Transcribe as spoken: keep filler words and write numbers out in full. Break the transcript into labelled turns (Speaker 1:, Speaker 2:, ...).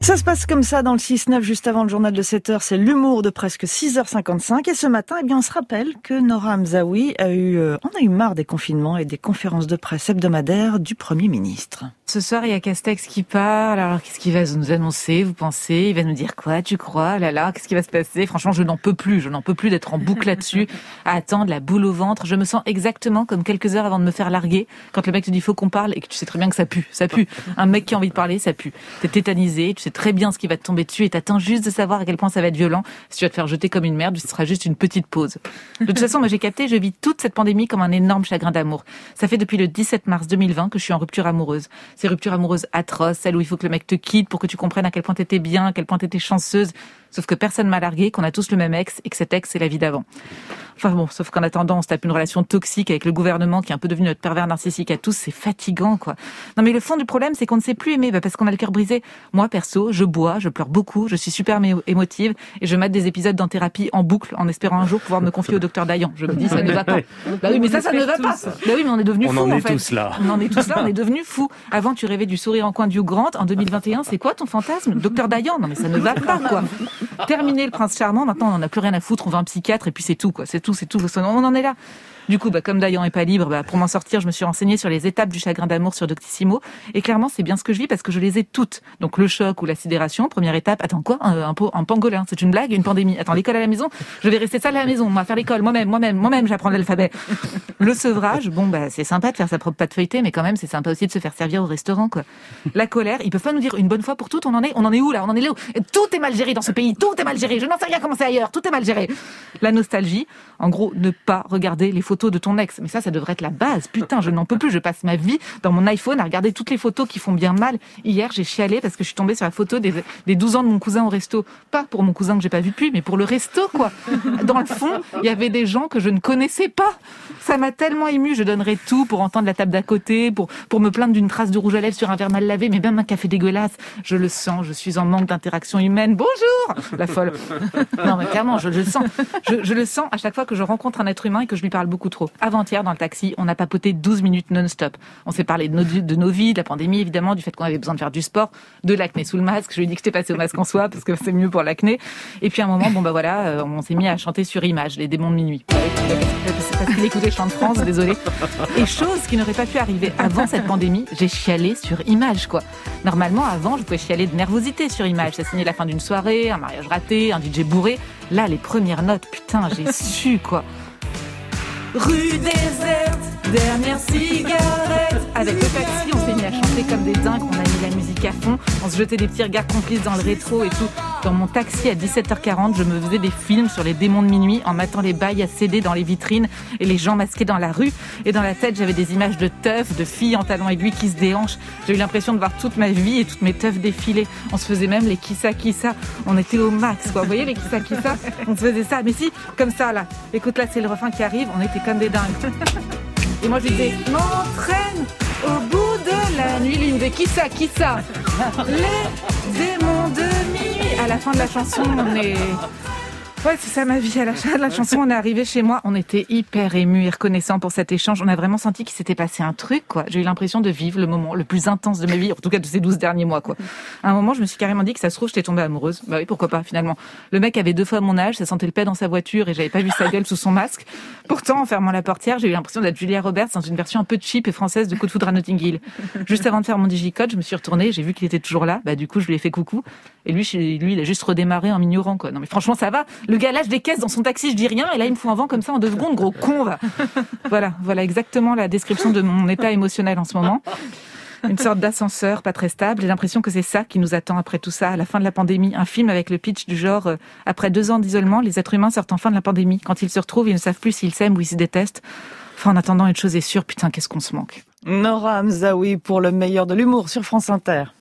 Speaker 1: Ça se passe comme ça dans le six neuf, juste avant le journal de sept heures, c'est l'humour de presque six heures cinquante-cinq. Et ce matin, eh bien, on se rappelle que Nora Hamzaoui a eu, euh, on a eu marre des confinements et des conférences de presse hebdomadaires du Premier ministre.
Speaker 2: Ce soir, il y a Castex qui parle. Alors, qu'est-ce qu'il va nous annoncer, vous pensez? Il va nous dire quoi? Tu crois? Là, là, qu'est-ce qui va se passer? Franchement, je n'en peux plus. Je n'en peux plus d'être en boucle là-dessus, à attendre la boule au ventre. Je me sens exactement comme quelques heures avant de me faire larguer. Quand le mec te dit, faut qu'on parle, et que tu sais très bien que ça pue. Ça pue. Un mec qui a envie de parler, ça pue. T'es tétanisé, tu sais très bien ce qui va te tomber dessus et t'attends juste de savoir à quel point ça va être violent. Si tu vas te faire jeter comme une merde, ce sera juste une petite pause. De toute façon, moi j'ai capté, je vis toute cette pandémie comme un énorme chagrin d'amour. Ça fait depuis le dix-sept mars deux mille vingt que je suis en rupture amoureuse. Ces ruptures amoureuses atroces, celles où il faut que le mec te quitte pour que tu comprennes à quel point t'étais bien, à quel point t'étais chanceuse. Sauf que personne m'a largué, qu'on a tous le même ex et que cet ex c'est la vie d'avant. Enfin bon, sauf qu'en attendant, on se tape une relation toxique avec le gouvernement qui est un peu devenu notre pervers narcissique à tous, c'est fatigant quoi. Non mais le fond du problème, c'est qu'on ne sait plus aimer, bah parce qu'on a le cœur brisé. Moi perso, je bois, je pleure beaucoup, je suis super émotive et je mate des épisodes dans thérapie en boucle en espérant un jour pouvoir me confier au docteur Dayan. Je me dis ça ne va pas. Bah oui, mais ça, ça ne va pas. Bah oui, mais on est devenus fous en fait.
Speaker 3: On en est tous là.
Speaker 2: On en est tous là, on est devenus fous. Avant, tu rêvais du sourire en coin du Grant. En deux mille vingt et un, c'est quoi ton fantasme? Docteur Dayan? Non mais ça ne va pas quoi. Terminé le prince charmant, maintenant on n'en a plus rien à foutre, on va un psychiatre et puis c'est tout quoi. C'est tout, c'est tout. On en est là. Du coup, bah, comme Dayan est pas libre, bah, pour m'en sortir, je me suis renseignée sur les étapes du chagrin d'amour sur Doctissimo. Et clairement, c'est bien ce que je vis parce que je les ai toutes. Donc, le choc ou la sidération, première étape. Attends, quoi? Un, un, un pangolin. C'est une blague? Une pandémie? Attends, l'école à la maison? Je vais rester seule à la maison. On va faire l'école. Moi-même, moi-même, moi-même, j'apprends l'alphabet. Le sevrage. Bon, bah, c'est sympa de faire sa propre pâte feuilletée, mais quand même, c'est sympa aussi de se faire servir au restaurant, quoi. La colère. Ils peuvent pas nous dire une bonne fois pour toutes, on en est, on en est où, là? On en est là où? Tout est mal géré dans ce pays. Tout est mal géré. Je n'en sais rien comment c'est ailleurs. Tout est mal géré. La nostalgie. En gros, ne pas regarder les photos de ton ex. Mais ça, ça devrait être la base. Putain, je n'en peux plus. Je passe ma vie dans mon iPhone à regarder toutes les photos qui font bien mal. Hier, j'ai chialé parce que je suis tombée sur la photo des, des douze ans de mon cousin au resto. Pas pour mon cousin que j'ai pas vu depuis, mais pour le resto, quoi. Dans le fond, il y avait des gens que je ne connaissais pas. Ça m'a tellement émue. Je donnerais tout pour entendre la table d'à côté, pour, pour me plaindre d'une trace de rouge à lèvres sur un verre mal lavé, mais même un café dégueulasse. Je le sens. Je suis en manque d'interaction humaine. Bonjour! La folle. Non, mais clairement, je, je le sens. Je, je le sens à chaque fois que je rencontre un être humain et que je lui parle beaucoup trop. Avant-hier, dans le taxi, on a papoté douze minutes non-stop. On s'est parlé de nos, de nos vies, de la pandémie, évidemment, du fait qu'on avait besoin de faire du sport, de l'acné sous le masque. Je lui ai dit que j'étais passée au masque en soie parce que c'est mieux pour l'acné. Et puis à un moment, bon bah voilà, on s'est mis à chanter sur Image, les démons de minuit. C'est parce qu'il écoutait Chant de France, désolé. Et chose qui n'aurait pas pu arriver avant cette pandémie, j'ai chialé sur Image, quoi. Normalement, avant, je pouvais chialer de nervosité sur Image. Ça signait la fin d'une soirée, un mariage raté, un D J bourré. Là, les premières notes, putain, j'ai su, quoi. Rue déserte, dernière cigarette. Avec le taxi, on s'est mis à chanter comme des dingues. On a mis la musique à fond. On se jetait des petits regards complices dans le rétro et tout. Dans mon taxi à dix-sept heures quarante, je me faisais des films sur les démons de minuit en matant les bails à C D dans les vitrines et les gens masqués dans la rue. Et dans la tête, j'avais des images de teufs, de filles en talons aiguilles qui se déhanchent. J'ai eu l'impression de voir toute ma vie et toutes mes teufs défiler. On se faisait même les kissa kissa. On était au max, quoi. Vous voyez les kissa kissa? On se faisait ça. Mais si, comme ça, là. Écoute, là, c'est le refrain qui arrive. On était comme des dingues. Et moi, je disais, m'entraîne au bout de la nuit. L'une des qui ça, qui ça? Les démons de minuit. À la fin de la chanson, on est... Ouais, c'est ça ma vie. À la fin de la chanson, on est arrivé chez moi. On était hyper émus et reconnaissants pour cet échange. On a vraiment senti qu'il s'était passé un truc, quoi. J'ai eu l'impression de vivre le moment le plus intense de ma vie, en tout cas de ces douze derniers mois, quoi. À un moment, je me suis carrément dit que ça se trouve, j'étais tombée amoureuse. Bah oui, pourquoi pas, finalement. Le mec avait deux fois mon âge, ça sentait le paix dans sa voiture et j'avais pas vu sa gueule sous son masque. Pourtant, en fermant la portière, j'ai eu l'impression d'être Julia Roberts dans une version un peu cheap et française de Coup de foudre à Notting Hill. Juste avant de faire mon digicode, je me suis retournée, j'ai vu qu'il était toujours là. Bah, du coup, je lui ai fait coucou. Et lui, lui, il a juste redémarré en m'ignorant, quoi. Non, mais franchement, ça va. Le gars lâche des caisses dans son taxi, je dis rien, et là, il me fout un vent comme ça en deux secondes, gros con, va. Voilà, voilà exactement la description de mon état émotionnel en ce moment. Une sorte d'ascenseur pas très stable. J'ai l'impression que c'est ça qui nous attend après tout ça, à la fin de la pandémie. Un film avec le pitch du genre, euh, après deux ans d'isolement, les êtres humains sortent enfin de la pandémie. Quand ils se retrouvent, ils ne savent plus s'ils s'aiment ou ils se détestent. Enfin, en attendant, une chose est sûre, putain, qu'est-ce qu'on se manque.
Speaker 1: Nora Hamzaoui pour le meilleur de l'humour sur France Inter.